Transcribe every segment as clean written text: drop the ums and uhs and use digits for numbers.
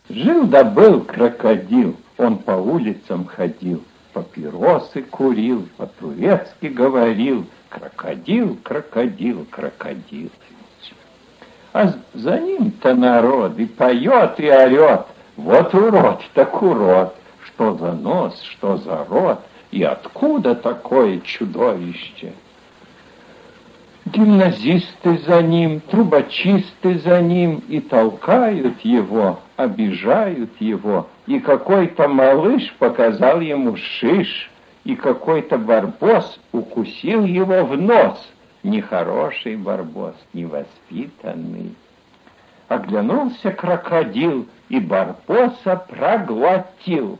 Жил да был крокодил, он по улицам ходил, папиросы курил, по-турецки говорил: крокодил, крокодил, крокодил. А за ним-то народ и поет, и орет: вот урод, так урод, что за нос, что за рот, и откуда такое чудовище? Гимназисты за ним, трубочисты за ним, и толкают его, обижают его, и какой-то малыш показал ему шиш, и какой-то барбос укусил его в нос. Нехороший барбос, невоспитанный. Оглянулся крокодил, и барбоса проглотил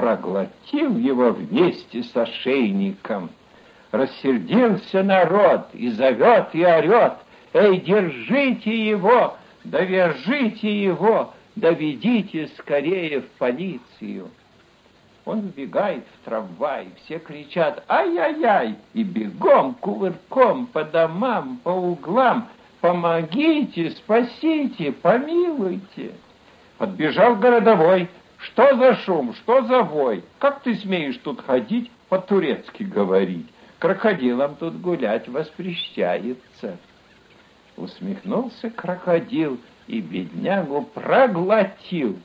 его вместе с ошейником. Рассердился народ и зовет, и орет: эй, держите его, да вяжите его, доведите скорее в полицию. Он вбегает в трамвай, все кричат: ай-яй-яй, и бегом, кувырком, по домам, по углам: помогите, спасите, помилуйте. Подбежал городовой: что за шум, что за вой? Как ты смеешь тут ходить, по-турецки говорить? Крокодилам тут гулять воспрещается. Усмехнулся крокодил и беднягу проглотил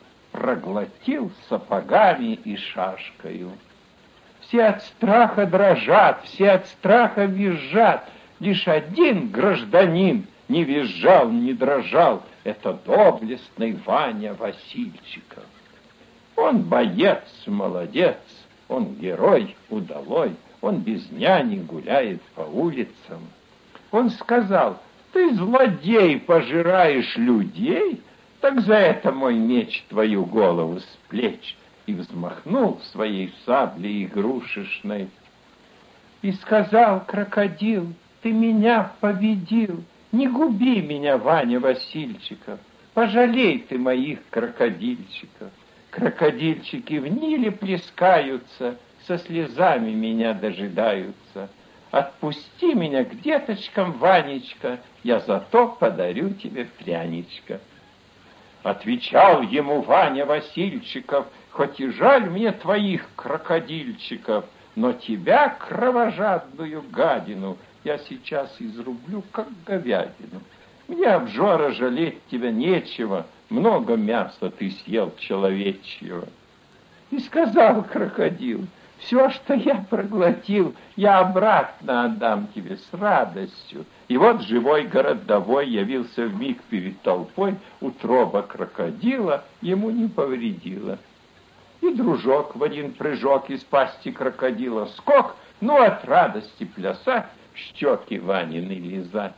сапогами и шашкою. Все от страха дрожат, все от страха визжат. Лишь один гражданин не визжал, не дрожал. Это доблестный Ваня Васильчиков. Он боец, молодец, он герой удалой. Он без няни гуляет по улицам. Он сказал: ты, злодей, пожираешь людей, так за это мой меч твою голову с плеч. И взмахнул своей саблей игрушечной. И сказал крокодил: ты меня победил, не губи меня, Ваня Васильчиков, пожалей ты моих крокодильчиков. Крокодильчики в Ниле плескаются, со слезами меня дожидаются. Отпусти меня к деточкам, Ванечка, я зато подарю тебе пряничка. Отвечал ему Ваня Васильчиков: хоть и жаль мне твоих крокодильчиков, но тебя, кровожадную гадину, я сейчас изрублю, как говядину. Мне, обжора, жалеть тебя нечего, много мяса ты съел человечьего. И сказал крокодил: все, что я проглотил, я обратно отдам тебе с радостью. И вот живой городовой явился вмиг перед толпой, утроба крокодила ему не повредила. И дружок в один прыжок из пасти крокодила скок, ну от радости плясать, щеки Ванины лизать.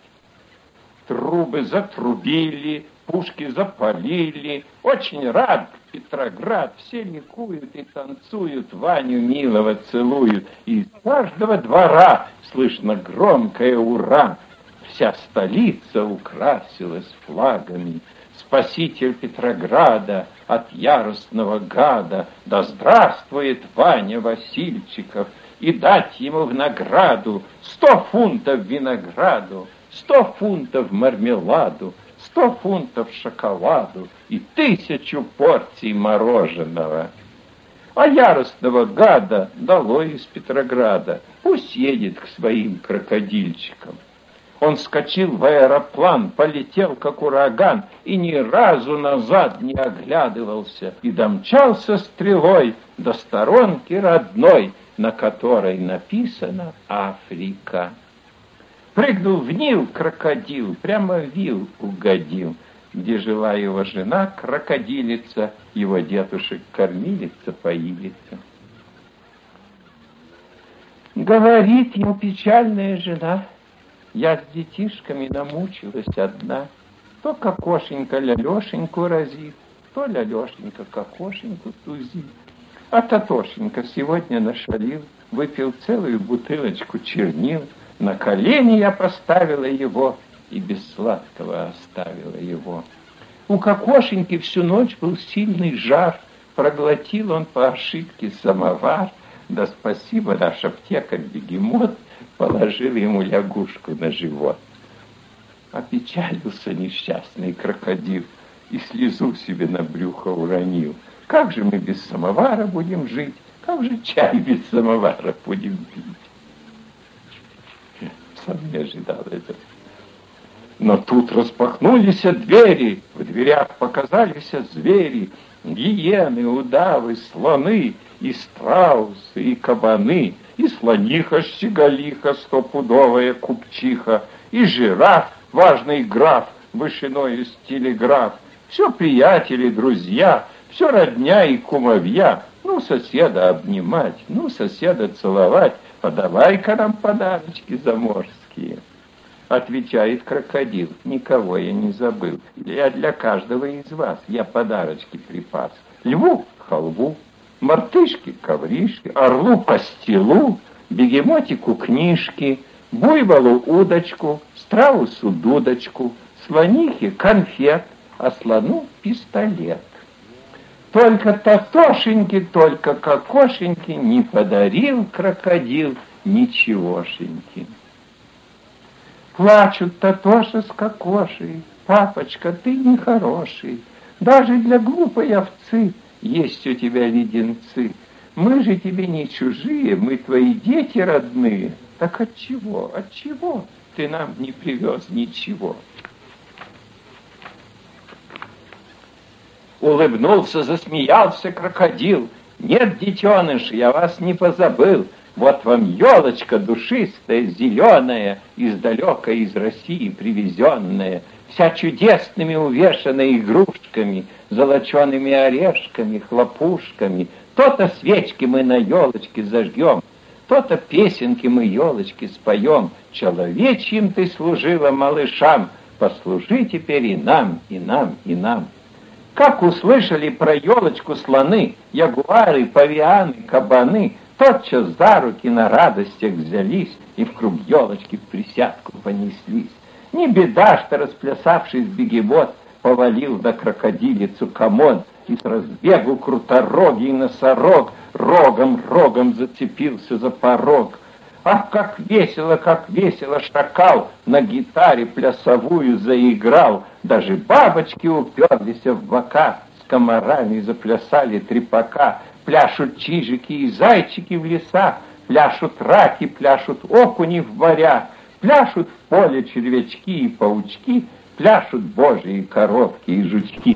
Трубы затрубили, пушки запалили, очень рад Петроград, все ликуют и танцуют, Ваню милого целуют, и из каждого двора слышно громкое ура. Вся столица украсилась флагами. Спаситель Петрограда от яростного гада, да здравствует Ваня Васильчиков, и дать ему в награду 100 фунтов винограду, 100 фунтов мармеладу, 100 фунтов шоколаду и 1000 порций мороженого. А яростного гада долой из Петрограда, пусть едет к своим крокодильчикам. Он вскочил в аэроплан, полетел как ураган и ни разу назад не оглядывался, и домчался стрелой до сторонки родной, на которой написано «Африка». Прыгнул в Нил крокодил, прямо в вил угодил, где жила его жена, крокодилица, его дедушек-кормилица, поилица. Говорит ему печальная жена: я с детишками намучилась одна. То кокошенька Лялешеньку разит, то Лялешенька кокошеньку тузит. А Татошенька сегодня нашалил, выпил целую бутылочку чернил. На колени я поставила его и без сладкого оставила его. У кокошеньки всю ночь был сильный жар, проглотил он по ошибке самовар. Да спасибо, наш аптекарь-бегемот положил ему лягушку на живот. Опечалился несчастный крокодил и слезу себе на брюхо уронил. Как же мы без самовара будем жить? Как же чай без самовара будем пить? Сам не ожидал этого. Но тут распахнулись двери, в дверях показались звери, гиены, удавы, слоны, и страусы, и кабаны, и слониха-щеголиха, стопудовая купчиха, и жираф, важный граф, вышиною с телеграф. Все приятели, друзья, все родня и кумовья. Ну, соседа обнимать, ну, соседа целовать, подавай-ка нам подарочки заморские. Отвечает крокодил: никого я не забыл. Я для каждого из вас я подарочки припас. Льву халву, мартышке ковришки, орлу пастилу, бегемотику книжки, буйволу удочку, страусу дудочку, слонихе конфет, а слону пистолет. Только Татошеньке, только Кокошеньке не подарил крокодил ничегошеньки. Плачут Татоша с Кокошей: папочка, ты нехороший, даже для глупой овцы есть у тебя леденцы. Мы же тебе не чужие, мы твои дети родные. Так отчего ты нам не привез ничего? Улыбнулся, засмеялся крокодил: нет, детеныш, я вас не позабыл. Вот вам елочка душистая, зеленая, издалека из России привезенная, вся чудесными увешанная игрушками, золочеными орешками, хлопушками. То-то свечки мы на елочке зажгем, то-то песенки мы елочки споем. Человечьим ты служила малышам, послужи теперь и нам, и нам, и нам. Как услышали про елочку слоны, ягуары, павианы, кабаны, тотчас за руки на радостях взялись и в круг елочки в присядку понеслись. Не беда, что расплясавшись бегемот повалил на крокодилицу комод, и с разбегу круторогий носорог рогом зацепился за порог. Ах, как весело, шакал на гитаре плясовую заиграл. Даже бабочки уперлись в бока, с комарами заплясали трепака. Пляшут чижики и зайчики в леса, пляшут раки, пляшут окуни в моря, пляшут в поле червячки и паучки, пляшут божьи коровки и жучки.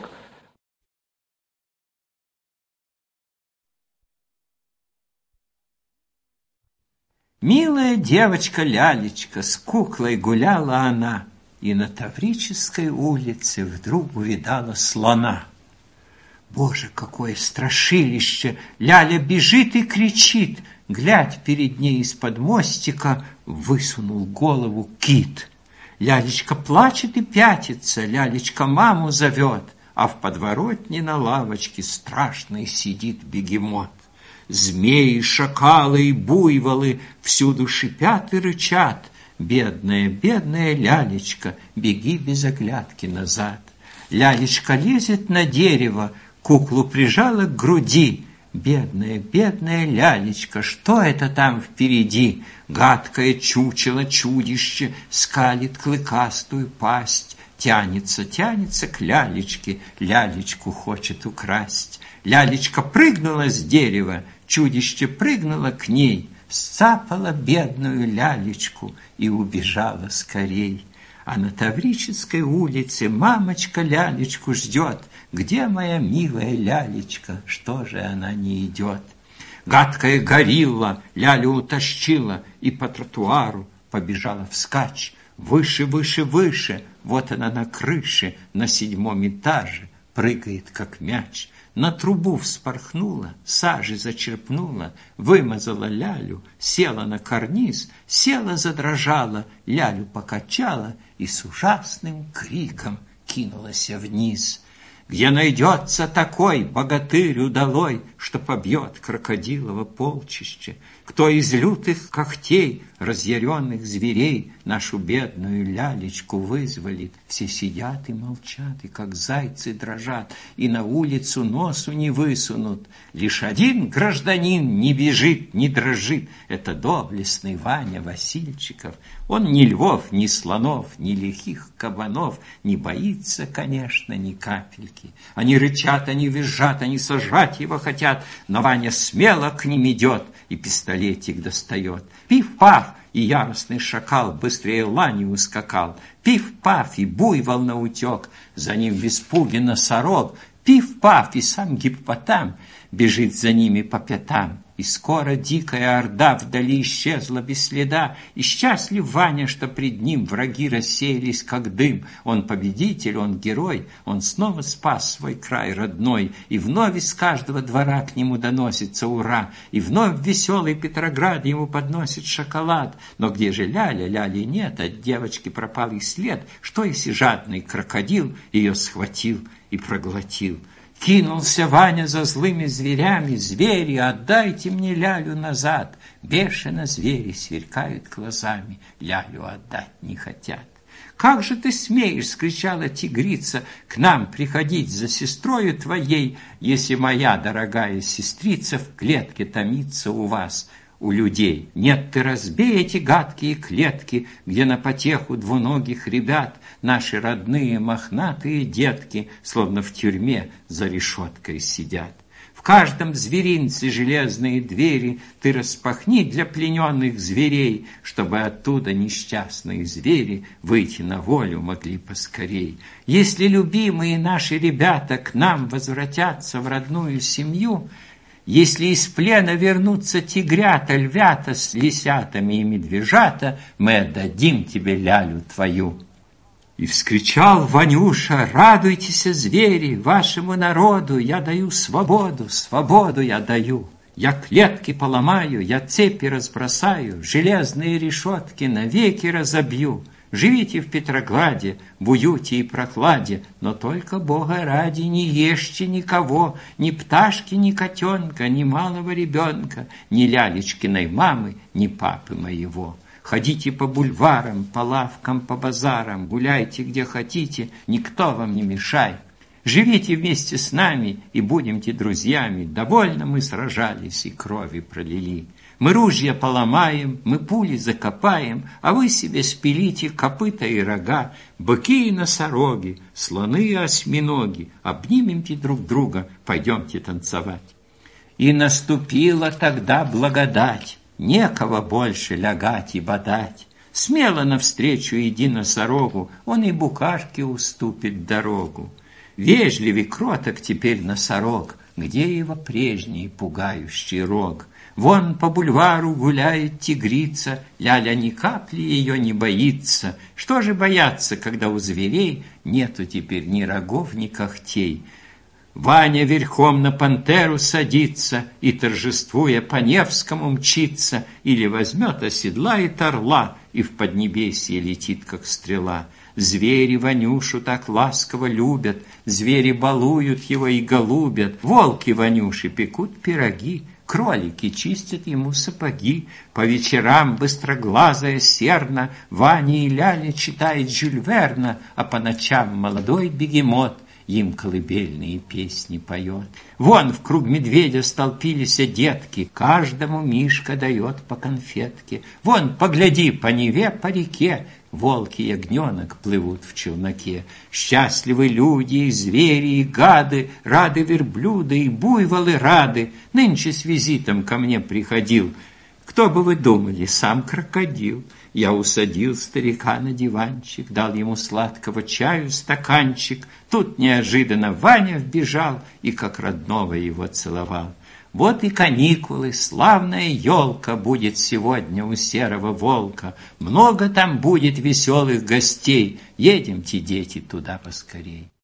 Милая девочка Лялечка, с куклой гуляла она, и на Таврической улице вдруг увидала слона. Боже, какое страшилище! Ляля бежит и кричит. Глядь, перед ней из-под мостика высунул голову кит. Лялечка плачет и пятится, Лялечка маму зовет, а в подворотне на лавочке страшный сидит бегемот. Змеи, шакалы и буйволы всюду шипят и рычат. Бедная, бедная Лялечка, беги без оглядки назад. Лялечка лезет на дерево, куклу прижала к груди. Бедная, бедная Лялечка, что это там впереди? Гадкое чучело, чудище, скалит клыкастую пасть. Тянется к Лялечке, Лялечку хочет украсть. Лялечка прыгнула с дерева, чудище прыгнуло к ней, сцапала бедную Лялечку и убежала скорей. А на Таврической улице мамочка Лялечку ждет. Где моя милая Лялечка? Что же она не идет? Гадкая горилла Лялю утащила и по тротуару побежала вскачь. Выше, выше, выше, вот она на крыше, на 7-м этаже, прыгает, как мяч. На трубу вспорхнула, сажи зачерпнула, вымазала Лялю, села на карниз, села, задрожала, Лялю покачала и с ужасным криком кинулась вниз. Где найдется такой богатырь удалой, что побьет крокодилово полчище? Кто из лютых когтей разъяренных зверей нашу бедную лялечку вызволит? Все сидят и молчат, и как зайцы дрожат, и на улицу носу не высунут. Лишь один гражданин не бежит, не дрожит. Это доблестный Ваня Васильчиков. Он ни львов, ни слонов, ни лихих кабанов не боится, конечно, ни капельки. Они рычат, они визжат, они сожрать его хотят, но Ваня смело к ним идет и пистолетик достает. Пиф-паф, и яростный шакал быстрее лани ускакал. Пиф-паф, и буйвол наутек, за ним в испуге носорог. Пиф-паф, и сам гиппотам бежит за ними по пятам. И скоро дикая орда вдали исчезла без следа, и счастлив Ваня, что пред ним враги рассеялись, как дым. Он победитель, он герой, он снова спас свой край родной, и вновь из каждого двора к нему доносится ура, и вновь веселый Петроград ему подносит шоколад. Но где же Ляля? Ляли нет, от девочки пропал и след. Что если жадный крокодил ее схватил и проглотил? Кинулся Ваня за злыми зверями. Звери, отдайте мне Лялю назад. Бешено звери сверкают глазами, Лялю отдать не хотят. Как же ты смеешь, скричала тигрица, к нам приходить за сестрою твоей, если моя дорогая сестрица в клетке томится у вас, у людей? Нет, ты разбей эти гадкие клетки, где на потеху двуногих ребят наши родные мохнатые детки, словно в тюрьме за решеткой сидят. В каждом зверинце железные двери ты распахни для плененных зверей, чтобы оттуда несчастные звери выйти на волю могли поскорей. Если любимые наши ребята к нам возвратятся в родную семью, если из плена вернутся тигрята, львята с лисятами и медвежата, мы отдадим тебе Лялю твою. И вскричал Ванюша: радуйтесь, звери, вашему народу я даю свободу, свободу я даю. Я клетки поломаю, я цепи разбросаю, железные решетки навеки разобью. Живите в Петрограде, в уюте и прохладе, но только Бога ради не ешьте никого, ни пташки, ни котенка, ни малого ребенка, ни Лялечкиной мамы, ни папы моего. Ходите по бульварам, по лавкам, по базарам, гуляйте где хотите, никто вам не мешает. Живите вместе с нами и будемте друзьями, довольно мы сражались и крови пролили. Мы ружья поломаем, мы пули закопаем, а вы себе спилите копыта и рога, быки и носороги, слоны и осьминоги, обнимемте друг друга, пойдемте танцевать. И наступила тогда благодать, некого больше лягать и бодать. Смело навстречу иди носорогу, он и букашке уступит дорогу. Вежливый кроток теперь носорог, где его прежний пугающий рог? Вон по бульвару гуляет тигрица, Ляля ни капли ее не боится. Что же бояться, когда у зверей нету теперь ни рогов, ни когтей? Ваня верхом на пантеру садится и, торжествуя, по Невскому мчится, или возьмет, оседлает орла и в поднебесье летит, как стрела. Звери Ванюшу так ласково любят, звери балуют его и голубят. Волки Ванюши пекут пироги, кролики чистят ему сапоги. По вечерам быстроглазая серна Ваня и Ляля читает Жюль Верна, а по ночам молодой бегемот им колыбельные песни поет. Вон в круг медведя столпились детки, каждому Мишка дает по конфетке. Вон, погляди, по Неве, по реке волки и ягненок плывут в челноке. Счастливы люди и звери и гады, рады верблюды и буйволы рады. Нынче с визитом ко мне приходил, кто бы вы думали, сам крокодил. Я усадил старика на диванчик, дал ему сладкого чаю стаканчик. Тут неожиданно Ваня вбежал и как родного его целовал. Вот и каникулы, славная елка будет сегодня у серого волка. Много там будет веселых гостей. Едемте, дети, туда поскорей.